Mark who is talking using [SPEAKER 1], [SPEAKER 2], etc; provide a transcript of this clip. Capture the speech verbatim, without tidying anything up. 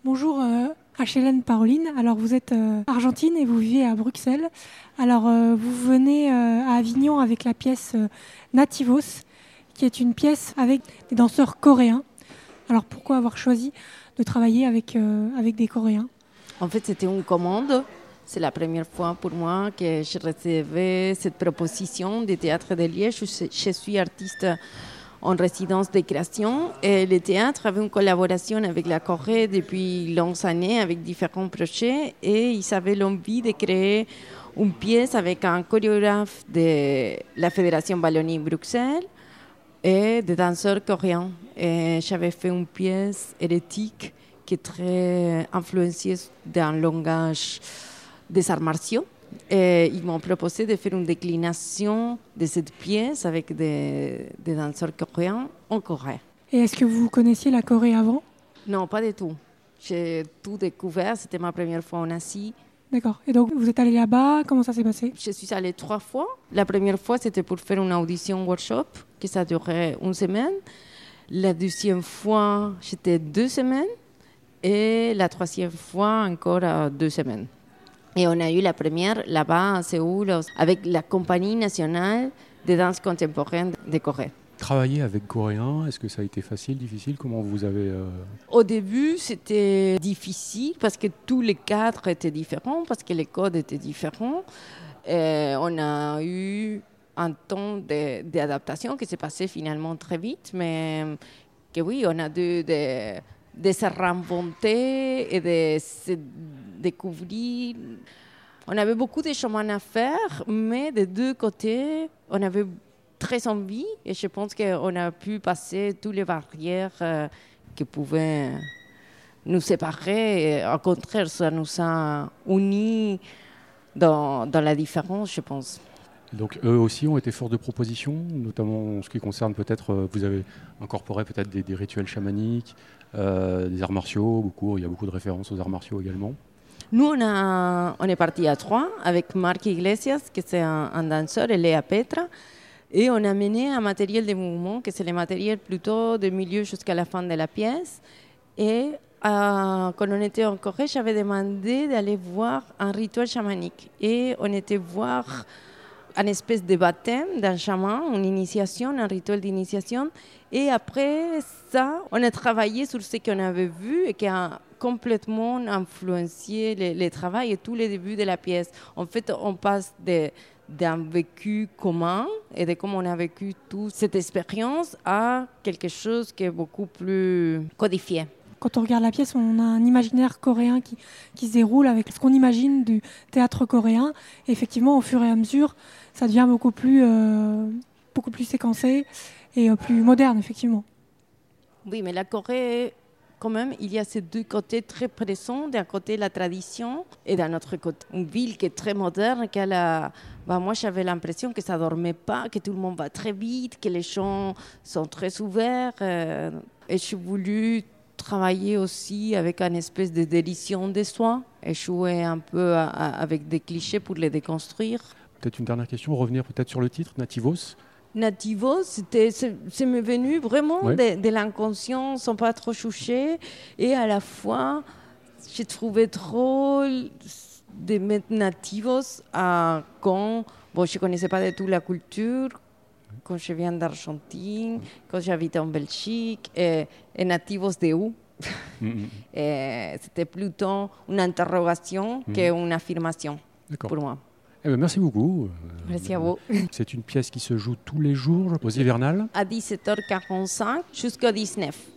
[SPEAKER 1] Bonjour euh, Achélène Paroline. Alors vous êtes euh, argentine et vous vivez à Bruxelles. Alors euh, vous venez euh, à Avignon avec la pièce euh, Nativos, qui est une pièce avec des danseurs coréens. Alors pourquoi avoir choisi de travailler avec, euh, avec des Coréens ?
[SPEAKER 2] En fait, c'était une commande. C'est la première fois pour moi que je recevais cette proposition de théâtre de Liège. Je, je suis artiste en résidence de création et le théâtre avait une collaboration avec la Corée depuis longues années avec différents projets et ils avaient l'envie de créer une pièce avec un chorégraphe de la Fédération Wallonie-Bruxelles et des danseurs coréens. Et j'avais fait une pièce hérétique qui est très influencée d'un langage des arts martiaux. Et ils m'ont proposé de faire une déclination de cette pièce avec des, des danseurs coréens en Corée.
[SPEAKER 1] Et est-ce que vous connaissiez la Corée avant ?
[SPEAKER 2] Non, pas du tout. J'ai tout découvert, c'était ma première fois en Asie.
[SPEAKER 1] D'accord. Et donc vous êtes allé là-bas, comment ça s'est passé ?
[SPEAKER 2] Je suis allée trois fois. La première fois, c'était pour faire une audition workshop, qui ça durait une semaine. La deuxième fois, j'étais deux semaines. Et la troisième fois, encore euh, deux semaines. Et on a eu la première là-bas à Séoul avec la Compagnie nationale de danse contemporaine de Corée.
[SPEAKER 3] Travailler avec Coréens, est-ce que ça a été facile, difficile ? Comment vous avez... Euh...
[SPEAKER 2] Au début, c'était difficile parce que tous les cadres étaient différents, parce que les codes étaient différents. Et on a eu un temps de, d'adaptation qui s'est passé finalement très vite, mais que oui, on a dû... De, de se réinventer et de se découvrir. On avait beaucoup de chemin à faire, mais des deux côtés, on avait très envie et je pense qu'on a pu passer toutes les barrières euh, qui pouvaient nous séparer. Et au contraire, ça nous a unis dans, dans la différence, je pense.
[SPEAKER 3] Donc eux aussi ont été force de proposition, notamment en ce qui concerne peut-être, euh, vous avez incorporé peut-être des, des rituels chamaniques, euh, des arts martiaux, beaucoup, il y a beaucoup de références aux arts martiaux également.
[SPEAKER 2] Nous, on, a, on est partis à trois avec Marc Iglesias, qui est un, un danseur, et Léa Petra, et on a mené un matériel de mouvement, qui c'est le matériel plutôt de milieu jusqu'à la fin de la pièce. Et euh, quand on était en Corée, j'avais demandé d'aller voir un rituel chamanique. Et on était voir une espèce de baptême d'un chaman, une initiation, un rituel d'initiation. Et après ça, on a travaillé sur ce qu'on avait vu et qui a complètement influencé le, le travail et tous les débuts de la pièce. En fait, on passe de, d'un vécu commun et de comment on a vécu toute cette expérience à quelque chose qui est beaucoup plus codifié.
[SPEAKER 1] Quand on regarde la pièce, on a un imaginaire coréen qui, qui se déroule avec ce qu'on imagine du théâtre coréen. Et effectivement, au fur et à mesure, ça devient beaucoup plus, euh, beaucoup plus séquencé et euh, plus moderne, effectivement.
[SPEAKER 2] Oui, mais la Corée, quand même, il y a ces deux côtés très présents. D'un côté, la tradition, et d'un autre côté, une ville qui est très moderne. Qui a la... bah, moi, j'avais l'impression que ça ne dormait pas, que tout le monde va très vite, que les gens sont très ouverts. Euh, et j'ai voulu travailler aussi avec une espèce de délition de soi et jouer un peu à, à, avec des clichés pour les déconstruire.
[SPEAKER 3] Peut-être une dernière question, revenir peut-être sur le titre, Nativos.
[SPEAKER 2] Nativos, c'était, c'est, c'est m'est venu vraiment ouais. de, de l'inconscient, sans pas trop choucher. Et à la fois, j'ai trouvé drôle de mettre Nativos à quand bon, je ne connaissais pas du tout la culture, quand je viens d'Argentine, quand j'habitais en Belgique, et, et Nativos de où mm-hmm. Et c'était plutôt une interrogation mm-hmm. qu'une affirmation. D'accord. Pour moi.
[SPEAKER 3] Eh bien, merci beaucoup.
[SPEAKER 2] Merci à vous.
[SPEAKER 3] C'est une pièce qui se joue tous les jours aux Hivernales.
[SPEAKER 2] À dix-sept heures quarante-cinq jusqu'à dix-neuf.